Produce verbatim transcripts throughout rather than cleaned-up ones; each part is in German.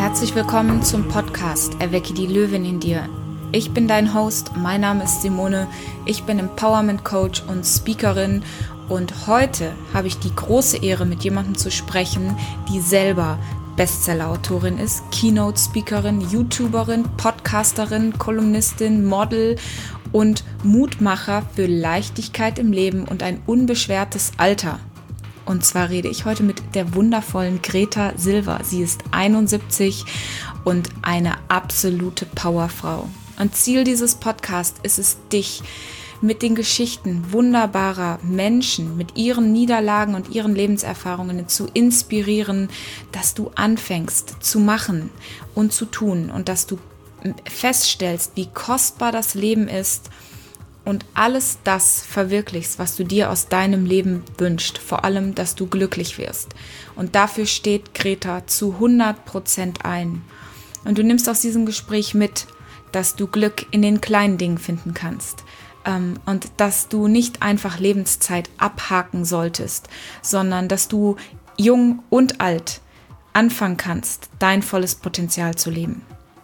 Herzlich willkommen zum Podcast Erwecke die Löwin in dir. Ich bin dein Host, mein Name ist Simone, ich bin Empowerment Coach und Speakerin und heute habe ich die große Ehre, mit jemandem zu sprechen, die selber Bestseller-Autorin ist, Keynote-Speakerin, YouTuberin, Podcasterin, Kolumnistin, Model und Mutmacher für Leichtigkeit im Leben und ein unbeschwertes Alter. Und zwar rede ich heute mit der wundervollen Greta Silver. Sie ist einundsiebzig und eine absolute Powerfrau. Und Ziel dieses Podcasts ist es, dich mit den Geschichten wunderbarer Menschen, mit ihren Niederlagen und ihren Lebenserfahrungen zu inspirieren, dass du anfängst zu machen und zu tun und dass du feststellst, wie kostbar das Leben ist, und alles das verwirklichst, was du dir aus deinem Leben wünschst. Vor allem, dass du glücklich wirst. Und dafür steht Greta zu hundert Prozent ein. Und du nimmst aus diesem Gespräch mit, dass du Glück in den kleinen Dingen finden kannst. Ähm, und dass du nicht einfach Lebenszeit abhaken solltest, sondern dass du jung und alt anfangen kannst, dein volles Potenzial zu leben.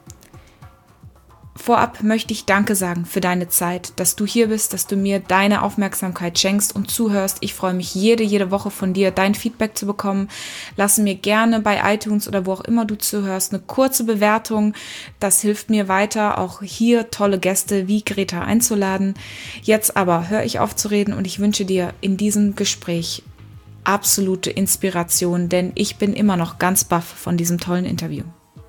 Vorab möchte ich Danke sagen für deine Zeit, dass du hier bist, dass du mir deine Aufmerksamkeit schenkst und zuhörst. Ich freue mich jede, jede Woche von dir, dein Feedback zu bekommen. Lass mir gerne bei iTunes oder wo auch immer du zuhörst eine kurze Bewertung. Das hilft mir weiter, auch hier tolle Gäste wie Greta einzuladen. Jetzt aber höre ich auf zu reden und ich wünsche dir in diesem Gespräch absolute Inspiration, denn ich bin immer noch ganz baff von diesem tollen Interview.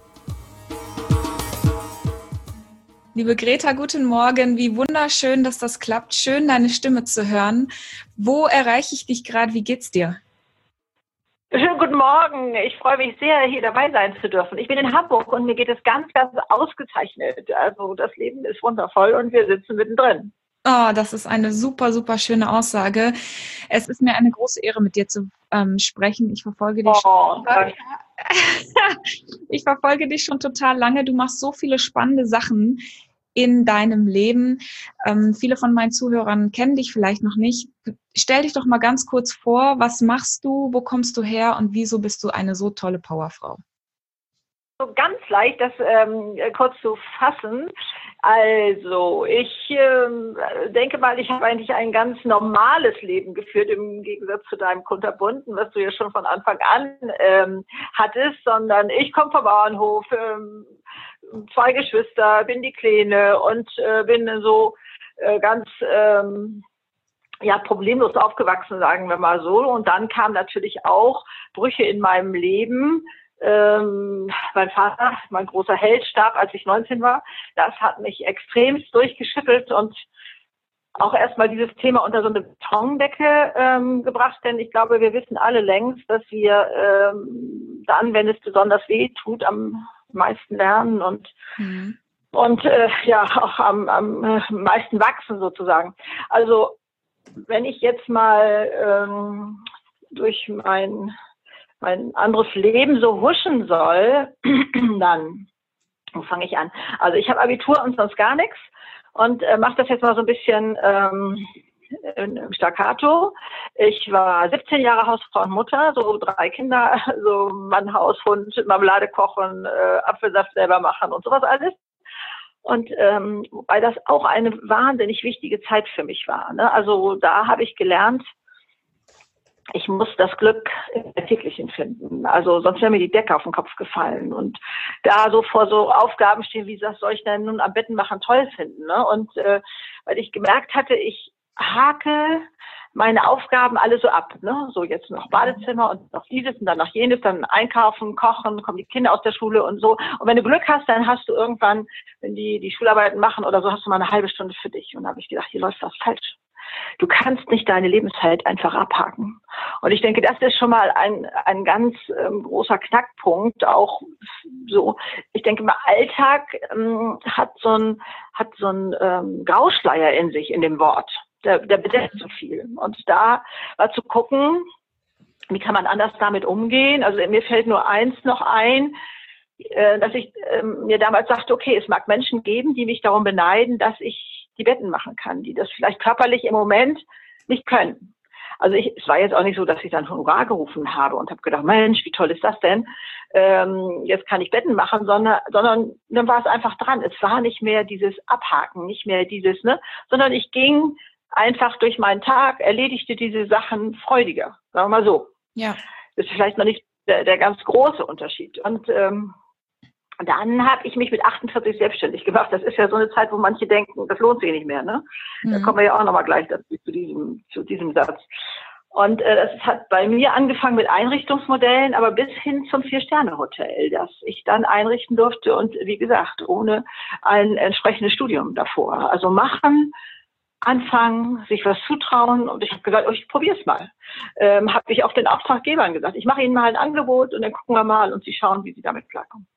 Liebe Greta, guten Morgen. Wie wunderschön, dass das klappt. Schön, deine Stimme zu hören. Wo erreiche ich dich gerade? Wie geht's dir? Schönen guten Morgen. Ich freue mich sehr, hier dabei sein zu dürfen. Ich bin in Hamburg und mir geht es ganz, ganz ausgezeichnet. Also das Leben ist wundervoll und wir sitzen mittendrin. Oh, das ist eine super, super schöne Aussage. Es ist mir eine große Ehre, mit dir zu ähm, sprechen. Ich verfolge dich oh, schon. Ich verfolge dich schon total lange. Du machst so viele spannende Sachen in deinem Leben. Ähm, viele von meinen Zuhörern kennen dich vielleicht noch nicht. Stell dich doch mal ganz kurz vor, was machst du, wo kommst du her und wieso bist du eine so tolle Powerfrau? So ganz leicht, das ähm, kurz zu fassen. Also, ich ähm, denke mal, ich habe eigentlich ein ganz normales Leben geführt, im Gegensatz zu deinem kunterbunten, was du ja schon von Anfang an ähm, hattest, sondern ich komme vom Bauernhof, ähm, zwei Geschwister, bin die Kleine und äh, bin so äh, ganz ähm, ja problemlos aufgewachsen, sagen wir mal so. Und dann kamen natürlich auch Brüche in meinem Leben. Ähm, mein Vater, mein großer Held, starb, als ich neunzehn war. Das hat mich extremst durchgeschüttelt und auch erstmal dieses Thema unter so eine Betondecke ähm, gebracht, denn ich glaube, wir wissen alle längst, dass wir ähm, dann, wenn es besonders weh tut, am meisten lernen und mhm. und äh, ja auch am, am äh, meisten wachsen sozusagen. Also wenn ich jetzt mal ähm, durch mein mein anderes Leben so huschen soll, dann wo fange ich an? Also ich habe Abitur und sonst gar nichts und äh, mache das jetzt mal so ein bisschen ähm, im Staccato. Ich war siebzehn Jahre Hausfrau und Mutter, so drei Kinder, so Mann, Haus, Hund, Marmelade kochen, äh, Apfelsaft selber machen und sowas alles. Und ähm, wobei das auch eine wahnsinnig wichtige Zeit für mich war. Ne? Also da habe ich gelernt, ich muss das Glück im Alltäglichen finden. Also sonst wäre mir die Decke auf den Kopf gefallen. Und da so vor so Aufgaben stehen, wie das soll ich denn nun am Betten machen toll finden. Ne? Und äh, weil ich gemerkt hatte, ich hake meine Aufgaben alle so ab. Ne? So jetzt noch Badezimmer und noch dieses und dann noch jenes, dann einkaufen, kochen, kommen die Kinder aus der Schule und so. Und wenn du Glück hast, dann hast du irgendwann, wenn die die Schularbeiten machen oder so, hast du mal eine halbe Stunde für dich. Und da habe ich gedacht, hier läuft was falsch. Du kannst nicht deine Lebenszeit einfach abhaken. Und ich denke, das ist schon mal ein, ein ganz ähm, großer Knackpunkt. Auch so, ich denke mal, Alltag ähm, hat so ein, hat so ein ähm, Grauschleier in sich, in dem Wort. Der, der besetzt so viel. Und da war zu gucken, wie kann man anders damit umgehen. Also mir fällt nur eins noch ein, äh, dass ich äh, mir damals sagte, okay, es mag Menschen geben, die mich darum beneiden, dass ich die Betten machen kann, die das vielleicht körperlich im Moment nicht können. Also ich, es war jetzt auch nicht so, dass ich dann Honorar gerufen habe und habe gedacht, Mensch, wie toll ist das denn? Ähm, jetzt kann ich Betten machen, sondern, sondern dann war es einfach dran. Es war nicht mehr dieses Abhaken, nicht mehr dieses, ne, sondern ich ging einfach durch meinen Tag, erledigte diese Sachen freudiger, sagen wir mal so. Ja. Das ist vielleicht noch nicht der, der ganz große Unterschied. Und ähm, dann habe ich mich mit achtundvierzig selbstständig gemacht. Das ist ja so eine Zeit, wo manche denken, das lohnt sich nicht mehr. Ne? Mhm. Da kommen wir ja auch nochmal gleich dazu, zu diesem, zu diesem Satz. Und äh, das hat bei mir angefangen mit Einrichtungsmodellen, aber bis hin zum Vier-Sterne-Hotel, das ich dann einrichten durfte und wie gesagt, ohne ein entsprechendes Studium davor. Also machen, anfangen, sich was zutrauen und ich habe gesagt, oh, ich probiere es mal. Ähm, habe ich auch den Auftraggebern gesagt, ich mache Ihnen mal ein Angebot und dann gucken wir mal und Sie schauen, wie Sie damit klarkommen.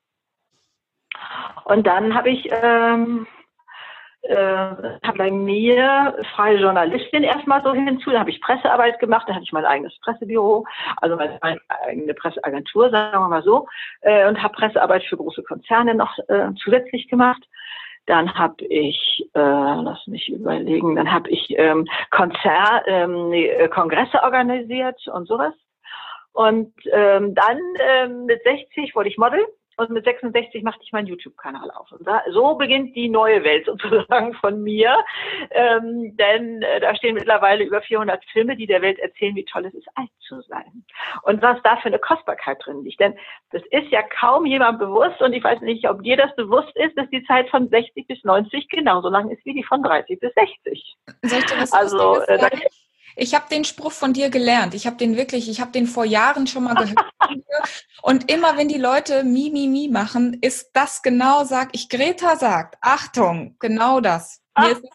Und dann habe ich ähm, äh, hab bei mir freie Journalistin erstmal so hinzu, da habe ich Pressearbeit gemacht, da hatte ich mein eigenes Pressebüro, also meine, meine eigene Presseagentur, sagen wir mal so, äh, und habe Pressearbeit für große Konzerne noch äh, zusätzlich gemacht. Dann habe ich, äh, lass mich überlegen, dann habe ich ähm, Konzer, ähm, nee, Kongresse organisiert und sowas. Und ähm, dann ähm, mit sechzig wurde ich Model. Und mit sechsundsechzig machte ich meinen YouTube-Kanal auf. Und da, so beginnt die neue Welt sozusagen von mir. Ähm, denn äh, da stehen mittlerweile über vierhundert Filme, die der Welt erzählen, wie toll es ist, alt zu sein. Und was da für eine Kostbarkeit drin liegt. Denn das ist ja kaum jemand bewusst. Und ich weiß nicht, ob dir das bewusst ist, dass die Zeit von sechzig bis neunzig genauso lang ist wie die von dreißig bis sechzig. Soll ich dir was also, äh, sagen? Ich habe den Spruch von dir gelernt. Ich habe den wirklich, ich habe den vor Jahren schon mal gehört. Und immer wenn die Leute mi, mi, mi machen, ist das genau, sag ich, Greta sagt, Achtung, genau das. Mir ist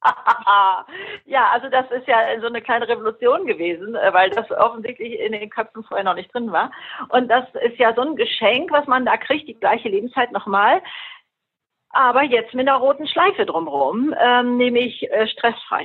ja, also das ist ja so eine kleine Revolution gewesen, weil das offensichtlich in den Köpfen vorher noch nicht drin war. Und das ist ja so ein Geschenk, was man da kriegt, die gleiche Lebenszeit nochmal. Aber jetzt mit einer roten Schleife drumherum, ähm, nämlich äh, stressfrei.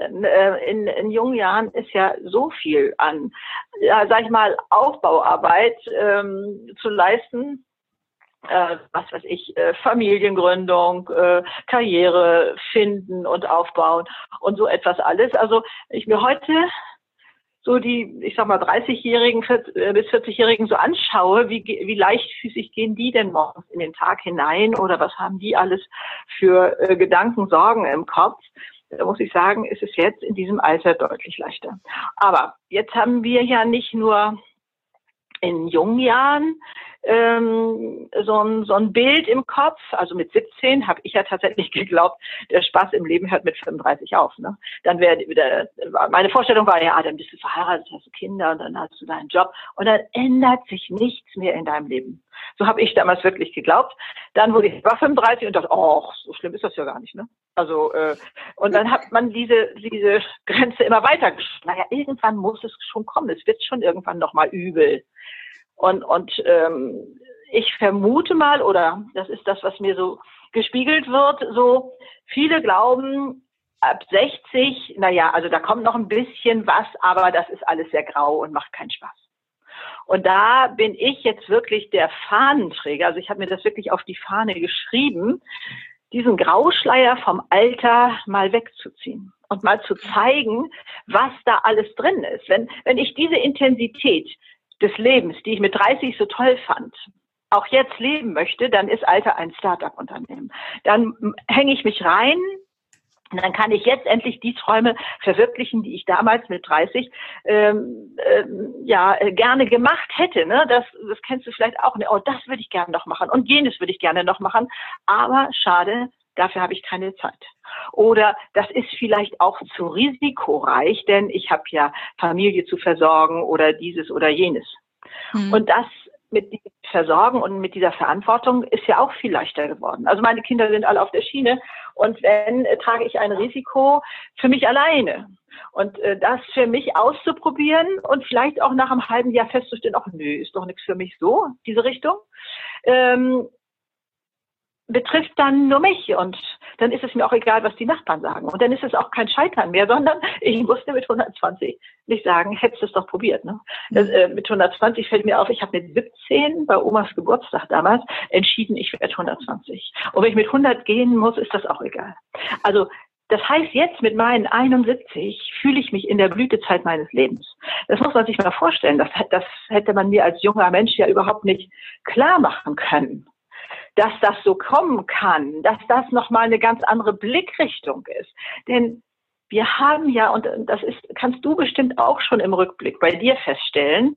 In, in jungen Jahren ist ja so viel an, ja, sag ich mal, Aufbauarbeit ähm, zu leisten, äh, was weiß ich, äh, Familiengründung, äh, Karriere finden und aufbauen und so etwas alles. Also ich mir heute so die, ich sag mal, dreißigjährigen bis vierzigjährigen so anschaue, wie, wie leichtfüßig gehen die denn morgens in den Tag hinein oder was haben die alles für äh, Gedanken, Sorgen im Kopf? Da muss ich sagen, ist es jetzt in diesem Alter deutlich leichter. Aber jetzt haben wir ja nicht nur in jungen Jahren ähm, so, ein, so ein Bild im Kopf. Also mit siebzehn habe ich ja tatsächlich geglaubt, der Spaß im Leben hört mit fünfunddreißig auf. Ne? Dann wäre wieder, meine Vorstellung war ja, ah, dann bist du verheiratet, hast du Kinder und dann hast du deinen Job und dann ändert sich nichts mehr in deinem Leben. So habe ich damals wirklich geglaubt. Dann wurde ich war fünfunddreißig und dachte, oh, so schlimm ist das ja gar nicht, ne? Also äh, und dann hat man diese diese Grenze immer weiter geschrieben. Naja, irgendwann muss es schon kommen. Es wird schon irgendwann noch mal übel. Und und ähm, ich vermute mal, oder das ist das, was mir so gespiegelt wird, so viele glauben, ab sechzig, naja, also da kommt noch ein bisschen was, aber das ist alles sehr grau und macht keinen Spaß. Und da bin ich jetzt wirklich der Fahnenträger, also ich habe mir das wirklich auf die Fahne geschrieben, diesen Grauschleier vom Alter mal wegzuziehen und mal zu zeigen, was da alles drin ist. Wenn, wenn ich diese Intensität des Lebens, die ich mit dreißig so toll fand, auch jetzt leben möchte, dann ist Alter ein Start-up-Unternehmen. Dann hänge ich mich rein, und dann kann ich jetzt endlich die Träume verwirklichen, die ich damals mit dreißig ähm, ähm, ja gerne gemacht hätte. Ne? Das, das kennst du vielleicht auch. Ne? Oh, das würde ich gerne noch machen und jenes würde ich gerne noch machen. Aber schade, dafür habe ich keine Zeit. Oder das ist vielleicht auch zu risikoreich, denn ich habe ja Familie zu versorgen oder dieses oder jenes. Hm. Und das mit diesem Versorgen und mit dieser Verantwortung ist ja auch viel leichter geworden. Also meine Kinder sind alle auf der Schiene und wenn, äh, trage ich ein Risiko für mich alleine. Und äh, das für mich auszuprobieren und vielleicht auch nach einem halben Jahr festzustellen, ach nö, ist doch nichts für mich so, diese Richtung, ähm, betrifft dann nur mich und dann ist es mir auch egal, was die Nachbarn sagen. Und dann ist es auch kein Scheitern mehr, sondern ich musste mit hundertzwanzig nicht sagen, hättest du es doch probiert. Ne? Das, äh, mit hundertzwanzig fällt mir auf, ich habe mit siebzehn bei Omas Geburtstag damals entschieden, ich werde hundertzwanzig. Und wenn ich mit hundert gehen muss, ist das auch egal. Also Das heißt, jetzt mit meinen einundsiebzig fühle ich mich in der Blütezeit meines Lebens. Das muss man sich mal vorstellen. Das, das hätte man mir als junger Mensch ja überhaupt nicht klar machen können, dass das so kommen kann, dass das nochmal eine ganz andere Blickrichtung ist. Denn wir haben ja, und das ist, kannst du bestimmt auch schon im Rückblick bei dir feststellen,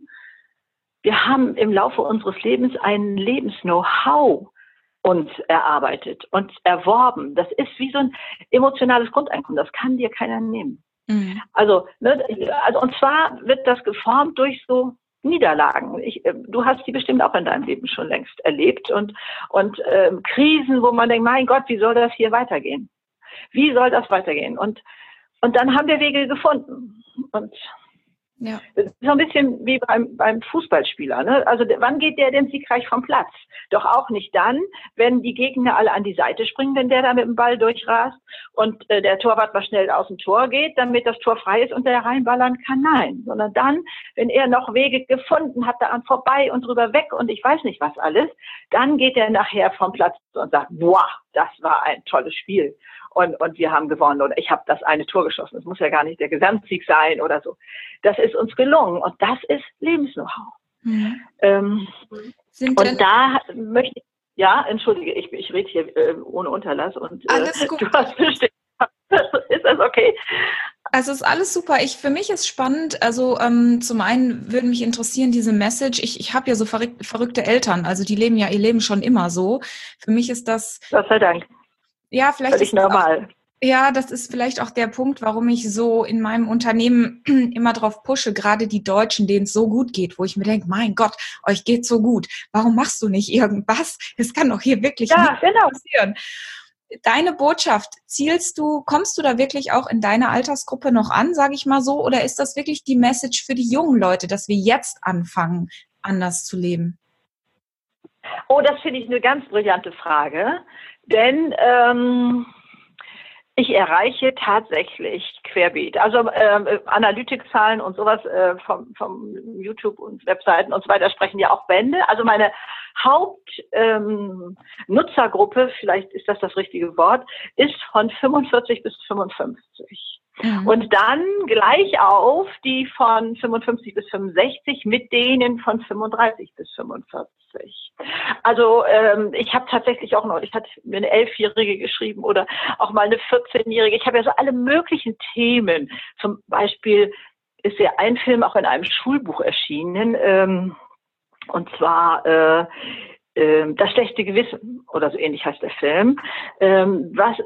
wir haben im Laufe unseres Lebens ein Lebens-Know-how uns erarbeitet und erworben. Das ist wie so ein emotionales Grundeinkommen. Das kann dir keiner nehmen. Mhm. Also, ne, also, und zwar wird das geformt durch so Niederlagen. Ich, du hast die bestimmt auch in deinem Leben schon längst erlebt und, und ähm, Krisen, wo man denkt, mein Gott, wie soll das hier weitergehen? Wie soll das weitergehen? Und, und dann haben wir Wege gefunden. Und ja. Das ist so ein bisschen wie beim, beim Fußballspieler. Ne? Also wann geht der denn siegreich vom Platz? Doch auch nicht dann, wenn die Gegner alle an die Seite springen, wenn der da mit dem Ball durchrast und äh, der Torwart mal schnell aus dem Tor geht, damit das Tor frei ist und der reinballern kann. Nein, sondern dann, wenn er noch Wege gefunden hat, da an vorbei und drüber weg und ich weiß nicht was alles, dann geht er nachher vom Platz und sagt, boah, das war ein tolles Spiel. Und, und wir haben gewonnen oder ich habe das eine Tor geschossen. Es muss ja gar nicht der Gesamtsieg sein oder so. Das ist uns gelungen und das ist Lebens-Know-how. Mhm. Ähm, und da möchte ich, ja, entschuldige, ich, ich rede hier äh, ohne Unterlass und äh, alles gut. Du hast bestimmt, ist das okay? Also ist alles super. Ich, für mich ist spannend, also ähm, zum einen würde mich interessieren, diese Message, ich, ich habe ja so verrück, verrückte Eltern, also die leben ja ihr Leben schon immer so. Für mich ist das... Gott sei Dank. Ja, vielleicht Völlig ist das normal. Auch, ja, das ist vielleicht auch der Punkt, warum ich so in meinem Unternehmen immer drauf pushe, gerade die Deutschen, denen es so gut geht, wo ich mir denke, mein Gott, euch geht's so gut. Warum machst du nicht irgendwas? Es kann doch hier wirklich ja, nichts genau. passieren. Deine Botschaft, zielst du, kommst du da wirklich auch in deiner Altersgruppe noch an, sage ich mal so, oder ist das wirklich die Message für die jungen Leute, dass wir jetzt anfangen, anders zu leben? Oh, das finde ich eine ganz brillante Frage, denn ähm, ich erreiche tatsächlich querbeet. Also äh, Analytikzahlen und sowas äh, vom, vom YouTube und Webseiten und so weiter sprechen ja auch Bände. Also meine Hauptnutzergruppe, ähm, vielleicht ist das das richtige Wort, ist von fünfundvierzig bis fünfundfünfzig. Mhm. Und dann gleich auf die von fünfundfünfzig bis fünfundsechzig mit denen von fünfunddreißig bis fünfundvierzig. Also ähm, ich habe tatsächlich auch noch, ich hatte mir eine Elfjährige geschrieben oder auch mal eine vierzehnjährige. Ich habe ja so alle möglichen Themen. Zum Beispiel ist ja ein Film auch in einem Schulbuch erschienen, ähm, und zwar äh, äh, Das schlechte Gewissen oder so ähnlich heißt der Film. Ähm, was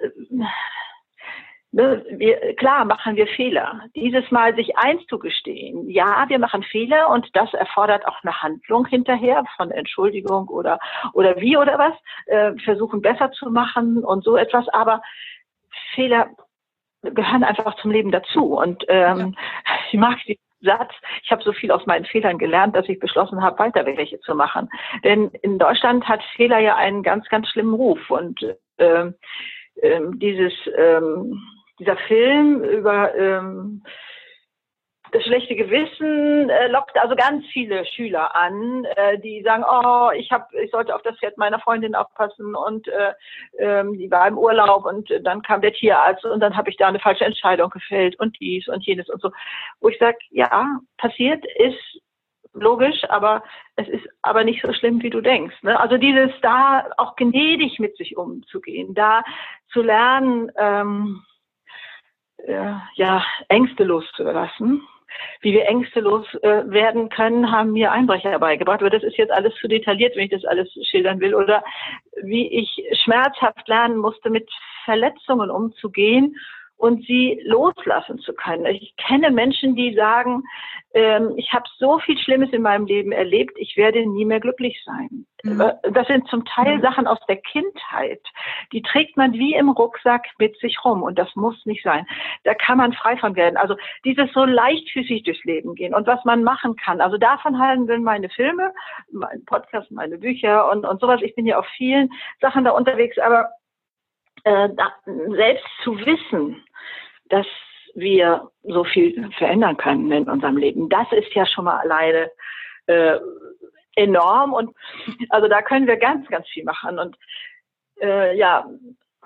Ne, wir, klar machen wir Fehler. Dieses Mal sich einzugestehen, ja, wir machen Fehler und das erfordert auch eine Handlung hinterher von Entschuldigung oder oder wie oder was, äh, versuchen besser zu machen und so etwas, aber Fehler gehören einfach zum Leben dazu und ähm, ja. Ich mag den Satz, ich habe so viel aus meinen Fehlern gelernt, dass ich beschlossen habe, weiter welche zu machen. Denn in Deutschland hat Fehler ja einen ganz, ganz schlimmen Ruf und ähm, ähm, dieses ähm, Dieser Film über ähm, das schlechte Gewissen äh, lockt also ganz viele Schüler an, äh, die sagen, oh, ich hab, ich sollte auf das Pferd meiner Freundin aufpassen und äh, ähm, die war im Urlaub und äh, dann kam der Tierarzt und dann habe ich da eine falsche Entscheidung gefällt und dies und jenes und so. Wo ich sage, ja, passiert ist logisch, aber es ist aber nicht so schlimm, wie du denkst. Ne? Also dieses da auch gnädig mit sich umzugehen, da zu lernen, ähm, ja, Ängste loszulassen. Wie wir Ängste loswerden können, haben mir Einbrecher beigebracht. Aber das ist jetzt alles zu detailliert, wenn ich das alles schildern will. Oder wie ich schmerzhaft lernen musste, mit Verletzungen umzugehen und sie loslassen zu können. Ich kenne Menschen, die sagen, ähm, ich habe so viel Schlimmes in meinem Leben erlebt, ich werde nie mehr glücklich sein. Mhm. Das sind zum Teil mhm. Sachen aus der Kindheit. Die trägt man wie im Rucksack mit sich rum und das muss nicht sein. Da kann man frei von werden. Also dieses so leichtfüßig durchs Leben gehen und was man machen kann. Also davon handeln meine Filme, mein Podcast, meine Bücher und, und sowas. Ich bin ja auf vielen Sachen da unterwegs, aber äh, da, selbst zu wissen, dass wir so viel verändern können in unserem Leben. Das ist ja schon mal alleine äh, enorm und also da können wir ganz, ganz viel machen und äh, ja,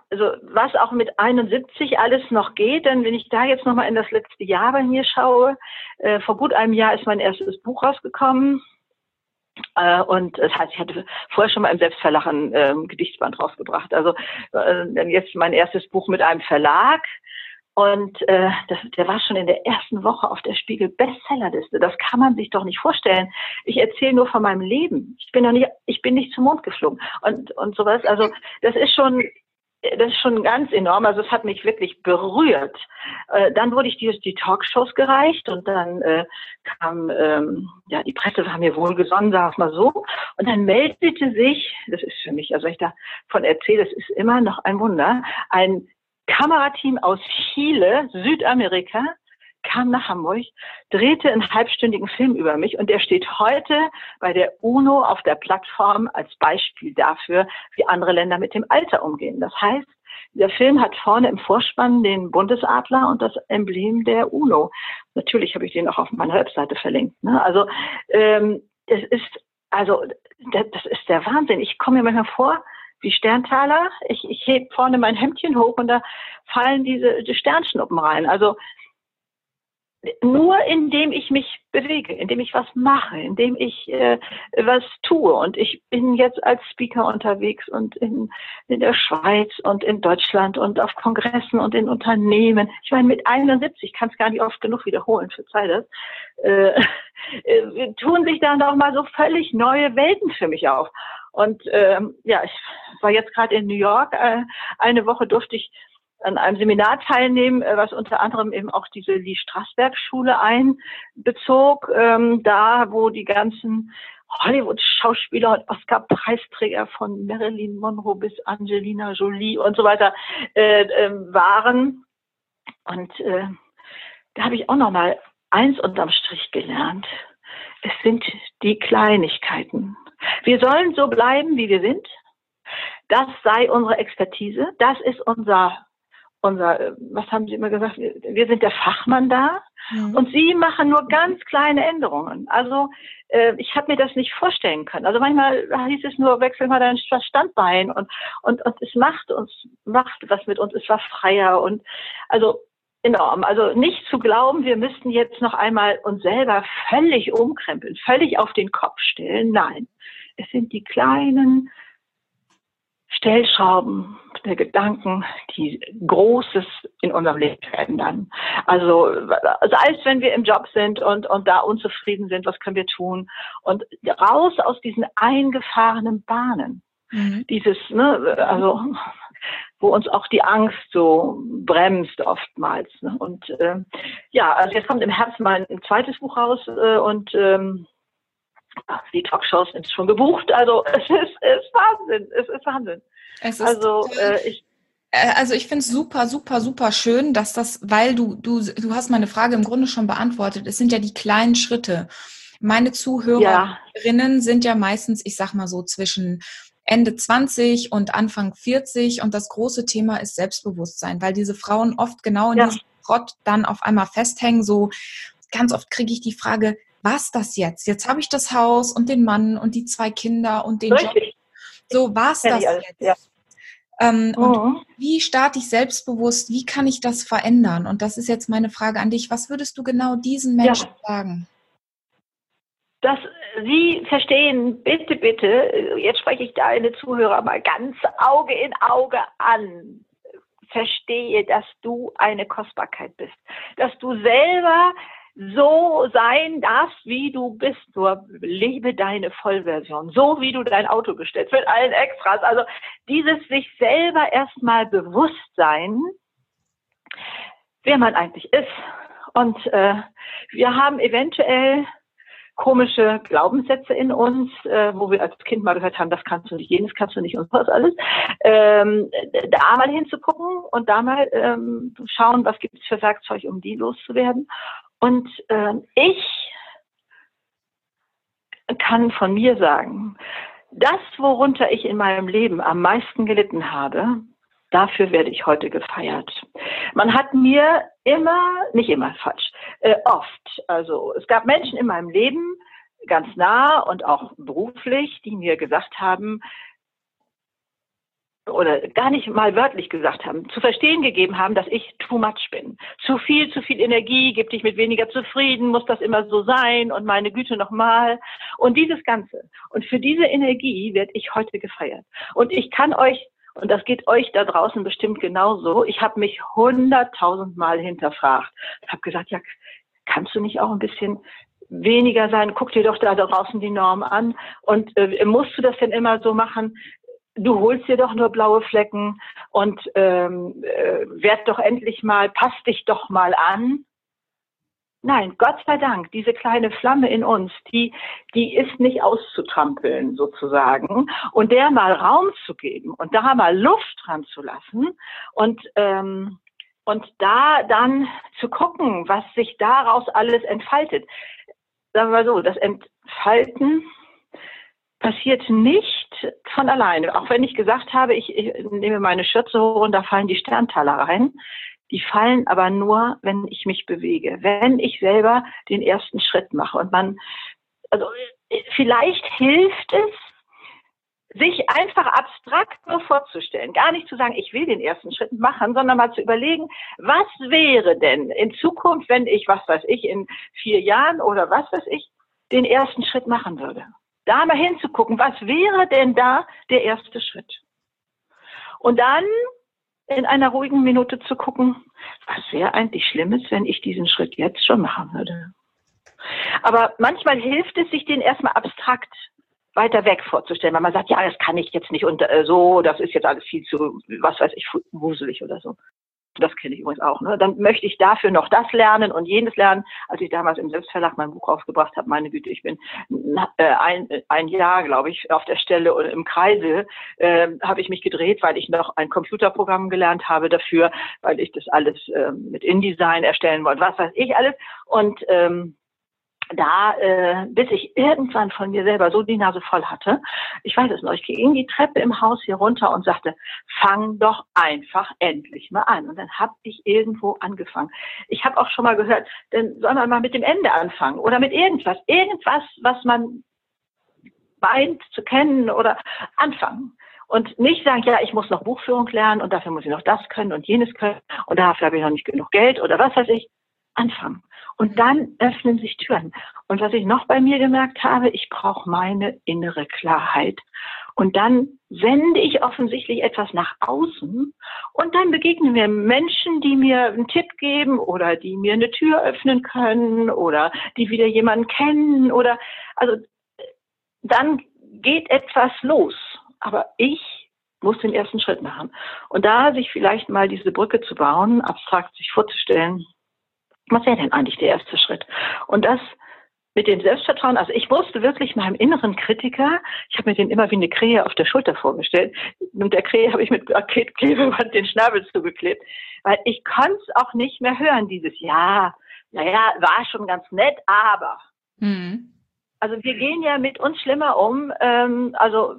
also was auch mit einundsiebzig alles noch geht, denn wenn ich da jetzt nochmal in das letzte Jahr bei mir schaue, äh, vor gut einem Jahr ist mein erstes Buch rausgekommen. Äh, und das heißt, ich hatte vorher schon mal im Selbstverlag ein ähm, Gedichtsband rausgebracht. Also äh, jetzt mein erstes Buch mit einem Verlag. Und äh, das, der war schon in der ersten Woche auf der Spiegel-Bestsellerliste. Das kann man sich doch nicht vorstellen. Ich erzähle nur von meinem Leben. Ich bin noch nicht, ich bin nicht zum Mond geflogen und und sowas. Also das ist schon, das ist schon ganz enorm. Also es hat mich wirklich berührt. Äh, dann wurde ich die, die Talkshows gereicht und dann äh, kam, ähm, ja, die Presse war mir wohlgesonnen, sag ich mal so. Und dann meldete sich, das ist für mich, also wenn ich davon erzähle, das ist immer noch ein Wunder, ein Kamerateam aus Chile, Südamerika, kam nach Hamburg, drehte einen halbstündigen Film über mich und der steht heute bei der UNO auf der Plattform als Beispiel dafür, wie andere Länder mit dem Alter umgehen. Das heißt, der Film hat vorne im Vorspann den Bundesadler und das Emblem der UNO. Natürlich habe ich den auch auf meiner Webseite verlinkt. Ne? Also ähm, es ist, also das, das ist der Wahnsinn. Ich komme mir manchmal vor wie Sterntaler. Ich, ich heb vorne mein Hemdchen hoch und da fallen diese die Sternschnuppen rein. Also nur indem ich mich bewege, indem ich was mache, indem ich äh, was tue. Und ich bin jetzt als Speaker unterwegs und in, in der Schweiz und in Deutschland und auf Kongressen und in Unternehmen. Ich meine, mit einundsiebzig, ich kann es gar nicht oft genug wiederholen, verzeih das, äh, äh, tun sich dann doch mal so völlig neue Welten für mich auf. Und ähm, ja, ich war jetzt gerade in New York. Äh, eine Woche durfte ich an einem Seminar teilnehmen, was unter anderem eben auch diese Lee Strasberg-Schule einbezog, ähm, da wo die ganzen Hollywood-Schauspieler und Oscar-Preisträger von Marilyn Monroe bis Angelina Jolie und so weiter äh, äh, waren. Und äh, da habe ich auch noch mal eins unterm Strich gelernt. Es sind die Kleinigkeiten. Wir sollen so bleiben, wie wir sind. Das sei unsere Expertise. Das ist unser Unser, was haben Sie immer gesagt? Wir sind der Fachmann da mhm. und Sie machen nur ganz kleine Änderungen. Also äh, ich habe mir das nicht vorstellen können. Also manchmal hieß es nur, wechsel mal dein Standbein und und und es macht uns macht was mit uns. Es war freier und also enorm. Also nicht zu glauben, wir müssten jetzt noch einmal uns selber völlig umkrempeln, völlig auf den Kopf stellen. Nein, es sind die kleinen Stellschrauben der Gedanken, die Großes in unserem Leben verändern. Also sei es, wenn wir im Job sind und, und da unzufrieden sind, was können wir tun? Und raus aus diesen eingefahrenen Bahnen. Mhm. Dieses, ne, also wo uns auch die Angst so bremst oftmals. Ne? Und äh, ja, also jetzt kommt im Herbst mal ein zweites Buch raus äh, und ähm, die Talkshows sind schon gebucht. Also es ist, es ist Wahnsinn. Es ist Wahnsinn. Es ist also äh, ich also ich finde es super, super, super schön, dass das, weil du du du hast meine Frage im Grunde schon beantwortet. Es sind ja die kleinen Schritte. Meine Zuhörerinnen ja. sind ja meistens, ich sag mal so zwischen Ende zwanzig und Anfang vierzig und das große Thema ist Selbstbewusstsein, weil diese Frauen oft genau in ja. diesem Trott dann auf einmal festhängen. So ganz oft kriege ich die Frage, was das jetzt? Jetzt habe ich das Haus und den Mann und die zwei Kinder und den Richtig. Job. So, war's das jetzt? Ja. Ähm, mhm. Und wie starte ich selbstbewusst? Wie kann ich das verändern? Und das ist jetzt meine Frage an dich. Was würdest du genau diesen Menschen ja. sagen? Dass Sie verstehen, bitte, bitte, jetzt spreche ich deine Zuhörer mal ganz Auge in Auge an. Verstehe, dass du eine Kostbarkeit bist. Dass du selber so sein darfst, wie du bist. Nur lebe deine Vollversion, so wie du dein Auto bestellst, mit allen Extras. Also dieses sich selber erstmal bewusst sein, wer man eigentlich ist. Und äh, wir haben eventuell komische Glaubenssätze in uns, äh, wo wir als Kind mal gehört haben, das kannst du nicht, jenes kannst du nicht und was alles. Ähm, da mal hinzugucken und da mal ähm, schauen, was gibt es für Werkzeug, um die loszuwerden. Und äh, ich kann von mir sagen, das, worunter ich in meinem Leben am meisten gelitten habe, dafür werde ich heute gefeiert. Man hat mir immer, nicht immer, falsch, äh, oft, also es gab Menschen in meinem Leben, ganz nah und auch beruflich, die mir gesagt haben, oder gar nicht mal wörtlich gesagt haben, zu verstehen gegeben haben, dass ich too much bin. Zu viel, zu viel Energie, gib dich mit weniger zufrieden, muss das immer so sein und meine Güte nochmal. Und dieses Ganze. Und für diese Energie werde ich heute gefeiert. Und ich kann euch, und das geht euch da draußen bestimmt genauso, ich habe mich hunderttausend Mal hinterfragt. Ich habe gesagt, ja, kannst du nicht auch ein bisschen weniger sein? Guck dir doch da draußen die Norm an. Und äh, musst du das denn immer so machen? Du holst dir doch nur blaue Flecken und ähm, äh, werd doch endlich mal, pass dich doch mal an. Nein, Gott sei Dank, diese kleine Flamme in uns, die, die ist nicht auszutrampeln sozusagen und der mal Raum zu geben und da mal Luft dran zu lassen und ähm, und da dann zu gucken, was sich daraus alles entfaltet. Sagen wir mal so, das Entfalten passiert nicht von alleine. Auch wenn ich gesagt habe, ich, ich nehme meine Schürze hoch und da fallen die Sterntaler rein. Die fallen aber nur, wenn ich mich bewege, wenn ich selber den ersten Schritt mache. Und man, also vielleicht hilft es, sich einfach abstrakt nur vorzustellen. Gar nicht zu sagen, ich will den ersten Schritt machen, sondern mal zu überlegen, was wäre denn in Zukunft, wenn ich, was weiß ich, in vier Jahren oder was weiß ich, den ersten Schritt machen würde. Da mal hinzugucken, was wäre denn da der erste Schritt? Und dann in einer ruhigen Minute zu gucken, was wäre eigentlich Schlimmes, wenn ich diesen Schritt jetzt schon machen würde. Aber manchmal hilft es, sich den erstmal abstrakt weiter weg vorzustellen, weil man sagt, ja, das kann ich jetzt nicht und äh, so, das ist jetzt alles viel zu, was weiß ich, wuselig oder so. Das kenne ich übrigens auch. Ne? Dann möchte ich dafür noch das lernen und jenes lernen. Als ich damals im Selbstverlag mein Buch rausgebracht habe, meine Güte, ich bin äh, ein, ein Jahr, glaube ich, auf der Stelle oder im Kreise, äh, habe ich mich gedreht, weil ich noch ein Computerprogramm gelernt habe dafür, weil ich das alles äh, mit InDesign erstellen wollte, was weiß ich alles. Und ähm, da, äh, bis ich irgendwann von mir selber so die Nase voll hatte, ich weiß es noch, ich ging die Treppe im Haus hier runter und sagte, fang doch einfach endlich mal an. Und dann habe ich irgendwo angefangen. Ich habe auch schon mal gehört, dann soll man mal mit dem Ende anfangen oder mit irgendwas, irgendwas, was man meint zu kennen oder anfangen. Und nicht sagen, ja, ich muss noch Buchführung lernen und dafür muss ich noch das können und jenes können und dafür habe ich noch nicht genug Geld oder was weiß ich. Anfangen. Und dann öffnen sich Türen. Und was ich noch bei mir gemerkt habe, ich brauche meine innere Klarheit. Und dann sende ich offensichtlich etwas nach außen und dann begegnen mir Menschen, die mir einen Tipp geben oder die mir eine Tür öffnen können oder die wieder jemanden kennen oder, also, dann geht etwas los. Aber ich muss den ersten Schritt machen. Und da sich vielleicht mal diese Brücke zu bauen, abstrakt sich vorzustellen, was wäre denn eigentlich der erste Schritt? Und das mit dem Selbstvertrauen, also ich musste wirklich meinem inneren Kritiker, ich habe mir den immer wie eine Krähe auf der Schulter vorgestellt, und der Krähe habe ich mit Klebeband den Schnabel zugeklebt, weil ich konnte es auch nicht mehr hören, dieses Ja, naja, war schon ganz nett, aber. Mhm. Also wir gehen ja mit uns schlimmer um, ähm, also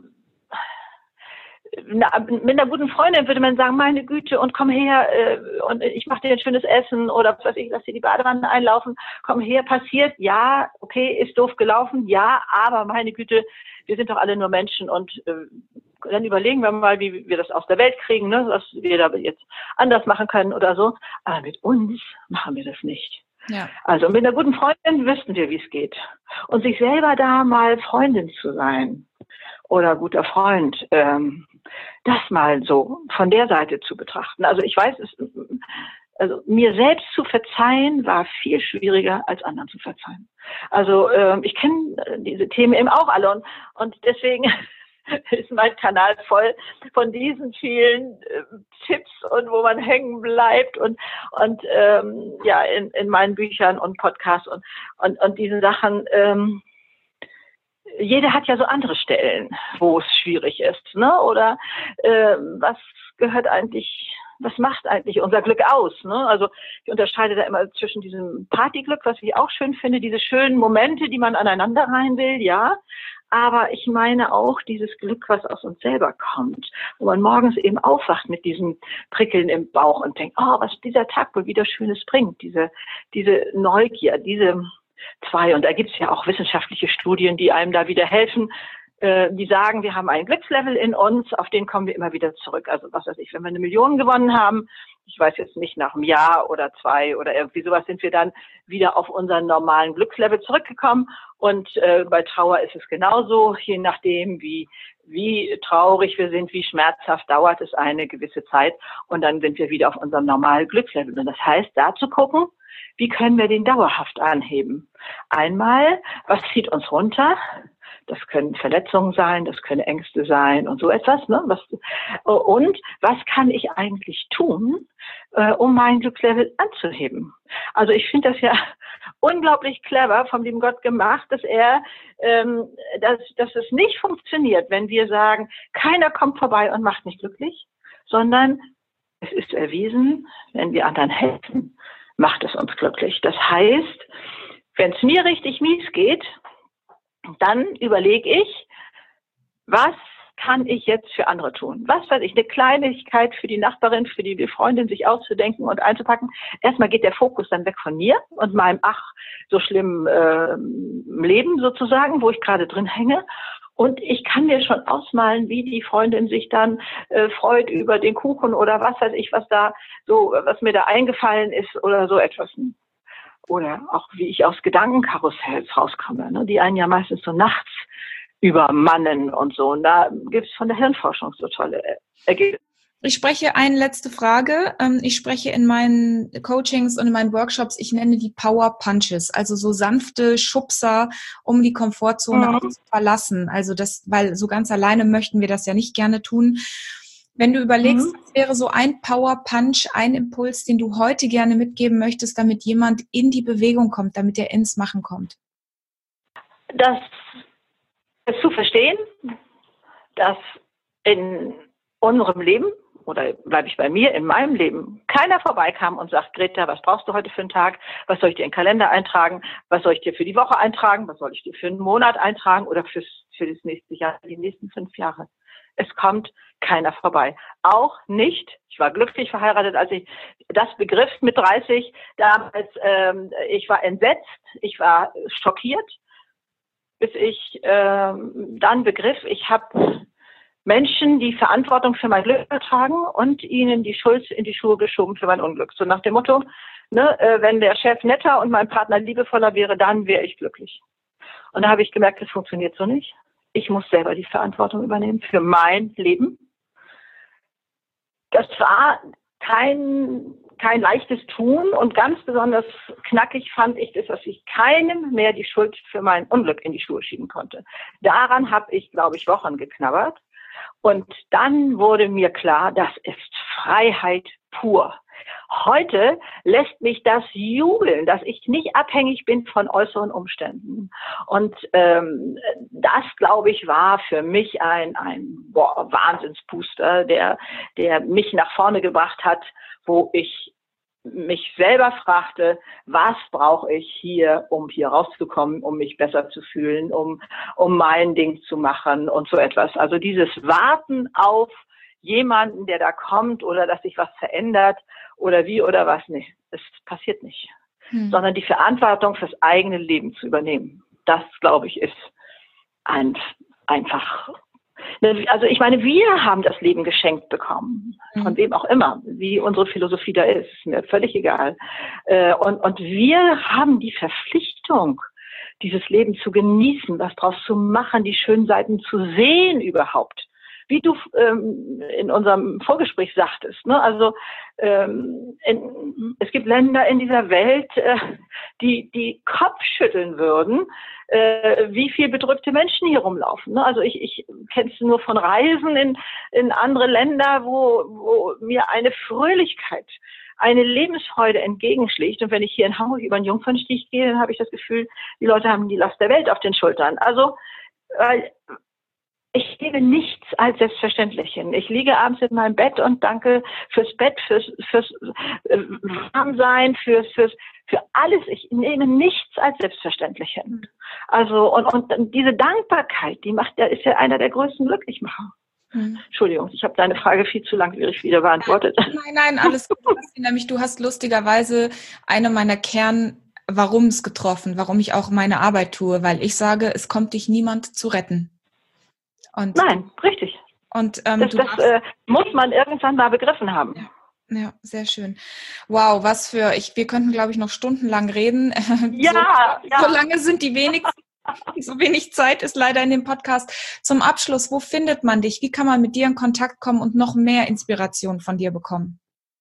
mit einer guten Freundin würde man sagen, meine Güte, und komm her, äh, und ich mache dir ein schönes Essen oder was weiß ich, lass dir die Badewanne einlaufen, komm her, passiert, ja, okay, ist doof gelaufen, ja, aber meine Güte, wir sind doch alle nur Menschen und äh, dann überlegen wir mal, wie wir das aus der Welt kriegen, ne, was wir da jetzt anders machen können oder so, aber mit uns machen wir das nicht. Ja. Also mit einer guten Freundin wüssten wir, wie es geht. Und sich selber da mal Freundin zu sein oder guter Freund, ähm, das mal so von der Seite zu betrachten. Also ich weiß, es, also mir selbst zu verzeihen war viel schwieriger als anderen zu verzeihen. Also ähm, ich kenne diese Themen eben auch alle und, und deswegen ist mein Kanal voll von diesen vielen äh, Tipps und wo man hängen bleibt und und ähm, ja in, in meinen Büchern und Podcasts und und und diese Sachen. Ähm, jeder hat ja so andere Stellen, wo es schwierig ist, ne? Oder äh, was gehört eigentlich, was macht eigentlich unser Glück aus, ne? Also ich unterscheide da immer zwischen diesem Partyglück, was ich auch schön finde, diese schönen Momente, die man aneinander rein will, ja. Aber ich meine auch dieses Glück, was aus uns selber kommt, wo man morgens eben aufwacht mit diesem Prickeln im Bauch und denkt, oh, was dieser Tag wohl wieder Schönes bringt, diese diese Neugier, diese zwei, und da gibt es ja auch wissenschaftliche Studien, die einem da wieder helfen, äh, die sagen, wir haben einen Glückslevel in uns, auf den kommen wir immer wieder zurück. Also was weiß ich, wenn wir eine Million gewonnen haben, ich weiß jetzt nicht, nach einem Jahr oder zwei oder irgendwie sowas, sind wir dann wieder auf unseren normalen Glückslevel zurückgekommen. Und äh, bei Trauer ist es genauso, je nachdem, wie wie traurig wir sind, wie schmerzhaft, dauert es eine gewisse Zeit und dann sind wir wieder auf unserem normalen Glückslevel. Und das heißt, da zu gucken, wie können wir den dauerhaft anheben? Einmal, was zieht uns runter? Das können Verletzungen sein, das können Ängste sein und so etwas. Ne? Was, und was kann ich eigentlich tun, äh, um mein Glückslevel anzuheben? Also ich finde das ja unglaublich clever vom lieben Gott gemacht, dass er, ähm, dass, dass es nicht funktioniert, wenn wir sagen, keiner kommt vorbei und macht mich glücklich, sondern es ist erwiesen, wenn wir anderen helfen, macht es uns glücklich. Das heißt, wenn es mir richtig mies geht, dann überlege ich, was kann ich jetzt für andere tun? Was weiß ich, eine Kleinigkeit für die Nachbarin, für die Freundin sich auszudenken und einzupacken. Erstmal geht der Fokus dann weg von mir und meinem ach so schlimmen äh, Leben sozusagen, wo ich gerade drin hänge. Und ich kann mir schon ausmalen, wie die Freundin sich dann äh, freut über den Kuchen oder was weiß ich, was da so, was mir da eingefallen ist oder so etwas. Oder auch wie ich aus Gedankenkarussells rauskomme, ne, die einen ja meistens so nachts übermannen und so. Und da gibt es von der Hirnforschung so tolle Ergebnisse. Ich spreche eine letzte Frage. Ich spreche in meinen Coachings und in meinen Workshops, ich nenne die Power Punches, also so sanfte Schubser, um die Komfortzone mhm. auch zu verlassen. Also das, weil so ganz alleine möchten wir das ja nicht gerne tun. Wenn du überlegst, mhm. was wäre so ein Power Punch, ein Impuls, den du heute gerne mitgeben möchtest, damit jemand in die Bewegung kommt, damit er ins Machen kommt? Das ist zu verstehen, dass in unserem Leben, oder bleibe ich bei mir, in meinem Leben, keiner vorbeikam und sagt, Greta, was brauchst du heute für einen Tag? Was soll ich dir in den Kalender eintragen? Was soll ich dir für die Woche eintragen? Was soll ich dir für einen Monat eintragen? Oder fürs, für das nächste Jahr, die nächsten fünf Jahre? Es kommt keiner vorbei. Auch nicht, ich war glücklich verheiratet, als ich das begriff mit dreißig, damals, ähm, ich war entsetzt, ich war schockiert, bis ich ähm, dann begriff, ich habe Menschen, die Verantwortung für mein Glück tragen und ihnen die Schuld in die Schuhe geschoben für mein Unglück. So nach dem Motto, ne, äh, wenn der Chef netter und mein Partner liebevoller wäre, dann wäre ich glücklich. Und da habe ich gemerkt, das funktioniert so nicht. Ich muss selber die Verantwortung übernehmen für mein Leben. Das war kein, kein leichtes Tun und ganz besonders knackig fand ich das, dass ich keinem mehr die Schuld für mein Unglück in die Schuhe schieben konnte. Daran habe ich, glaube ich, Wochen geknabbert. Und dann wurde mir klar, das ist Freiheit pur. Heute lässt mich das jubeln, dass ich nicht abhängig bin von äußeren Umständen. Und ähm, das, glaube ich, war für mich ein, ein boah, Wahnsinnsbooster, der, der mich nach vorne gebracht hat, wo ich mich selber fragte, was brauche ich hier, um hier rauszukommen, um mich besser zu fühlen, um, um mein Ding zu machen und so etwas. Also dieses Warten auf jemanden, der da kommt oder dass sich was verändert oder wie oder was, nicht. Es passiert nicht. Hm. Sondern die Verantwortung fürs eigene Leben zu übernehmen. Das, glaube ich, ist ein, einfach. Also ich meine, wir haben das Leben geschenkt bekommen, von hm. wem auch immer, wie unsere Philosophie da ist, ist mir völlig egal. Und, und wir haben die Verpflichtung, dieses Leben zu genießen, was draus zu machen, die schönen Seiten zu sehen überhaupt. Wie du ähm, in unserem Vorgespräch sagtest, ne? Also ähm, in, es gibt Länder in dieser Welt, äh, die die Kopf schütteln würden, äh, wie viel bedrückte Menschen hier rumlaufen. Ne? Also ich, ich kenne es nur von Reisen in in andere Länder, wo wo mir eine Fröhlichkeit, eine Lebensfreude entgegenschlägt. Und wenn ich hier in Hamburg über den Jungfernstieg gehe, dann habe ich das Gefühl, die Leute haben die Last der Welt auf den Schultern. Also äh, ich gebe nichts als selbstverständlich hin. Ich liege abends in meinem Bett und danke fürs Bett, fürs, fürs äh, Warmsein, fürs, fürs, für alles. Ich nehme nichts als selbstverständlich hin. Also, und, und diese Dankbarkeit, die macht, der ist ja einer der größten Glücklichmacher. Hm. Entschuldigung, ich habe deine Frage viel zu langwierig wieder beantwortet. Nein, nein, alles gut. Nämlich, du hast lustigerweise eine meiner Kern Warums getroffen, warum ich auch meine Arbeit tue, weil ich sage, es kommt dich niemand zu retten. Und, Nein, richtig. Und ähm, das du das äh, muss man irgendwann mal begriffen haben. Ja. Ja, sehr schön. Wow, was für, ich, wir könnten, glaube ich, noch stundenlang reden. Ja, so, ja. so lange sind die wenigsten, so wenig Zeit ist leider in dem Podcast. Zum Abschluss, wo findet man dich? Wie kann man mit dir in Kontakt kommen und noch mehr Inspiration von dir bekommen?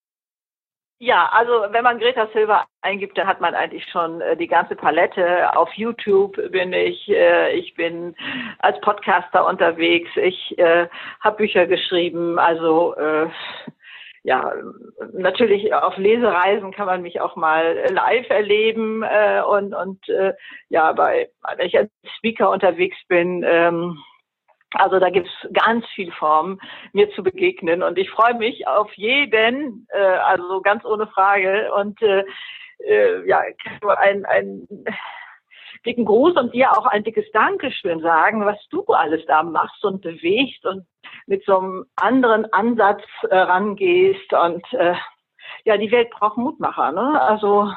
Ja, also wenn man Greta Silva eingibt, dann hat man eigentlich schon äh, die ganze Palette. Auf YouTube bin ich, äh, ich bin als Podcaster unterwegs, ich äh, habe Bücher geschrieben, also äh, ja, natürlich auf Lesereisen kann man mich auch mal live erleben äh, und und äh, ja, bei wenn ich als Speaker unterwegs bin, ähm, also da gibt's ganz viele Formen, mir zu begegnen und ich freue mich auf jeden, äh, also ganz ohne Frage und äh, äh, ja, kann nur ein ein dicken Gruß und dir auch ein dickes Dankeschön sagen, was du alles da machst und bewegst und mit so einem anderen Ansatz äh, rangehst und äh, ja, die Welt braucht Mutmacher, ne? Also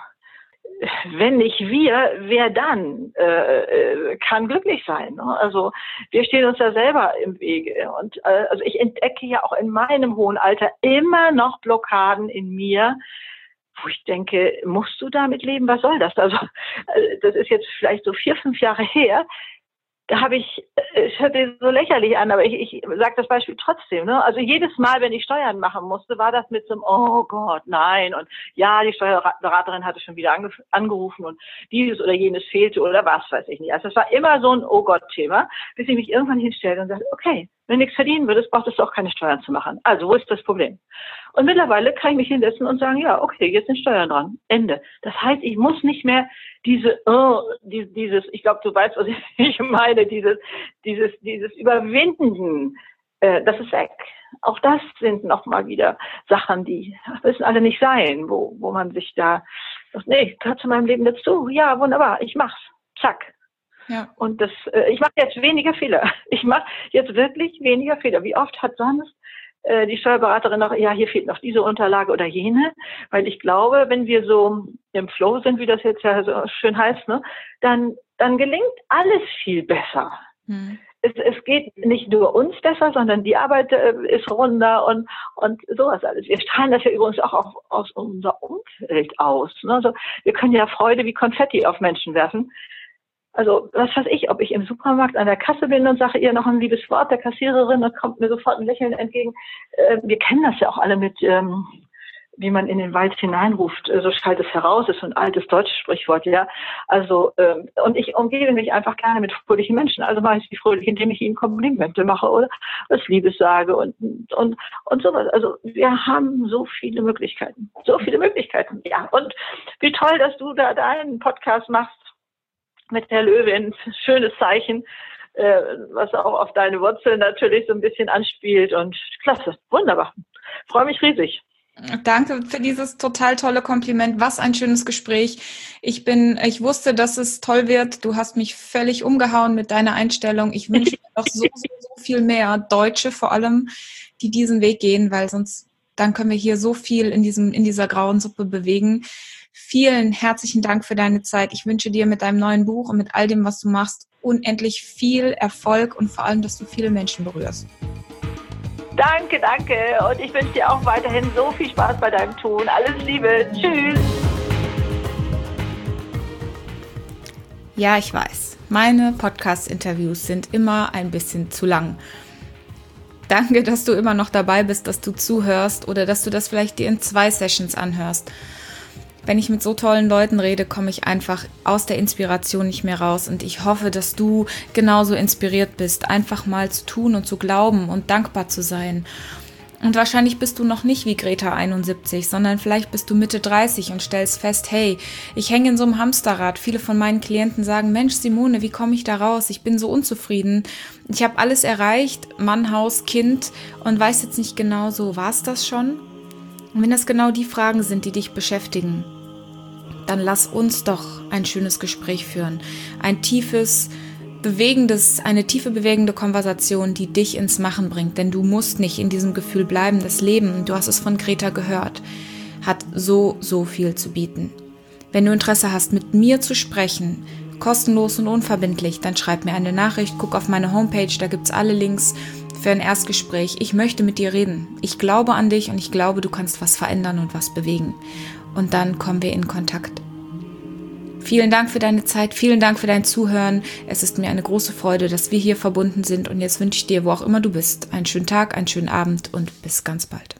wenn nicht wir, wer dann äh, äh, kann glücklich sein, ne? Also wir stehen uns ja selber im Wege und äh, also ich entdecke ja auch in meinem hohen Alter immer noch Blockaden in mir, wo ich denke, musst du damit leben? Was soll das? Also das ist jetzt vielleicht so vier, fünf Jahre her. Da habe ich, es hört sich so lächerlich an, aber ich, ich sage das Beispiel trotzdem. Ne? Also jedes Mal, wenn ich Steuern machen musste, war das mit so einem, oh Gott, nein. Und ja, die Steuerberaterin hatte schon wieder ange- angerufen und dieses oder jenes fehlte oder was weiß ich nicht. Also es war immer so ein Oh Gott-Thema, bis ich mich irgendwann hinstellte und sagte, okay, wenn du nichts verdienen würdest, braucht es doch keine Steuern zu machen. Also wo ist das Problem? Und mittlerweile kann ich mich hinsetzen und sagen, ja, okay, jetzt sind Steuern dran. Ende. Das heißt, ich muss nicht mehr diese, oh, die, dieses, ich glaube, du weißt, was ich meine, dieses, dieses, dieses Überwinden, äh, das ist weg. Auch das sind nochmal wieder Sachen, die müssen alle nicht sein, wo, wo man sich da, sagt, nee, gehört zu meinem Leben dazu. Ja, wunderbar, ich mach's. Zack. Ja. Und das, äh, ich mache jetzt weniger Fehler. Ich mache jetzt wirklich weniger Fehler. Wie oft hat sonst äh, die Steuerberaterin noch, ja, hier fehlt noch diese Unterlage oder jene, weil ich glaube, wenn wir so im Flow sind, wie das jetzt ja so schön heißt, ne, dann, dann gelingt alles viel besser. Hm. Es, es geht nicht nur uns besser, sondern die Arbeit äh, ist runder und, und sowas alles. Wir strahlen das ja übrigens auch auf, aus unser Umfeld aus. Ne? Also wir können ja Freude wie Konfetti auf Menschen werfen. Also, was weiß ich, ob ich im Supermarkt an der Kasse bin und sage ihr noch ein liebes Wort der Kassiererin, dann kommt mir sofort ein Lächeln entgegen. Äh, wir kennen das ja auch alle mit, ähm, wie man in den Wald hineinruft, äh, so schallt es heraus, ist so ein altes deutsches Sprichwort, ja. Also, ähm, und ich umgebe mich einfach gerne mit fröhlichen Menschen. Also mache ich sie fröhlich, indem ich ihnen Komplimente mache oder was Liebes sage und, und, und sowas. Also, wir haben so viele Möglichkeiten. So viele Möglichkeiten, ja. Und wie toll, dass du da deinen Podcast machst mit der Löwin, schönes Zeichen, äh, was auch auf deine Wurzeln natürlich so ein bisschen anspielt und klasse, wunderbar. Freue mich riesig. Danke für dieses total tolle Kompliment. Was ein schönes Gespräch. Ich bin, ich wusste, dass es toll wird. Du hast mich völlig umgehauen mit deiner Einstellung. Ich wünsche mir noch so, so, so viel mehr Deutsche vor allem, die diesen Weg gehen, weil sonst, dann können wir hier so viel in diesem, in dieser grauen Suppe bewegen. Vielen herzlichen Dank für deine Zeit. Ich wünsche dir mit deinem neuen Buch und mit all dem, was du machst, unendlich viel Erfolg und vor allem, dass du viele Menschen berührst. Danke, danke. Und ich wünsche dir auch weiterhin so viel Spaß bei deinem Tun. Alles Liebe. Tschüss. Ja, ich weiß. Meine Podcast-Interviews sind immer ein bisschen zu lang. Danke, dass du immer noch dabei bist, dass du zuhörst oder dass du das vielleicht dir in zwei Sessions anhörst. Wenn ich mit so tollen Leuten rede, komme ich einfach aus der Inspiration nicht mehr raus und ich hoffe, dass du genauso inspiriert bist, einfach mal zu tun und zu glauben und dankbar zu sein. Und wahrscheinlich bist du noch nicht wie Greta einundsiebzig, sondern vielleicht bist du Mitte dreißig und stellst fest, hey, ich hänge in so einem Hamsterrad. Viele von meinen Klienten sagen, Mensch Simone, wie komme ich da raus? Ich bin so unzufrieden. Ich habe alles erreicht, Mann, Haus, Kind und weiß jetzt nicht genau so, war es das schon? Und wenn das genau die Fragen sind, die dich beschäftigen, dann lass uns doch ein schönes Gespräch führen. Ein tiefes, bewegendes, eine tiefe, bewegende Konversation, die dich ins Machen bringt. Denn du musst nicht in diesem Gefühl bleiben. Das Leben, du hast es von Greta gehört, hat so, so viel zu bieten. Wenn du Interesse hast, mit mir zu sprechen, kostenlos und unverbindlich, dann schreib mir eine Nachricht, guck auf meine Homepage, da gibt's alle Links für ein Erstgespräch. Ich möchte mit dir reden. Ich glaube an dich und ich glaube, du kannst was verändern und was bewegen. Und dann kommen wir in Kontakt. Vielen Dank für deine Zeit, vielen Dank für dein Zuhören. Es ist mir eine große Freude, dass wir hier verbunden sind und jetzt wünsche ich dir, wo auch immer du bist, einen schönen Tag, einen schönen Abend und bis ganz bald.